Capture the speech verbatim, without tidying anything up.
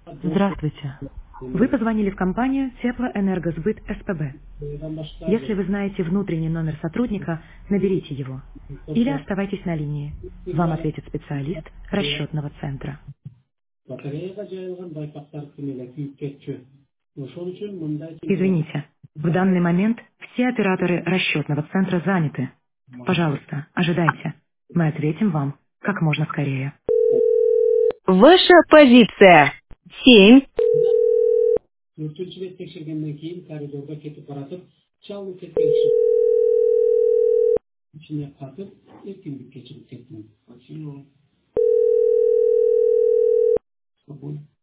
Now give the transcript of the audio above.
Здравствуйте. Вы позвонили в компанию Теплоэнергосбыт СПБ. Если вы знаете внутренний номер сотрудника, наберите его. Или оставайтесь на линии. Вам ответит специалист расчетного центра. Batareyaga jayılgan baypaqlar tümüyle kuyup ketçi. Ошол үчүн мындай Извините, в данный момент все операторы расчетного центра заняты. Пожалуйста, ожидайте. Мы ответим вам как можно скорее. Ваша позиция. Семь. төртүнчү рет текшергенден кийин коридордо кетип баратып, чалуу кеткен киши ичине катып, эркиндикке чыгып кеттим.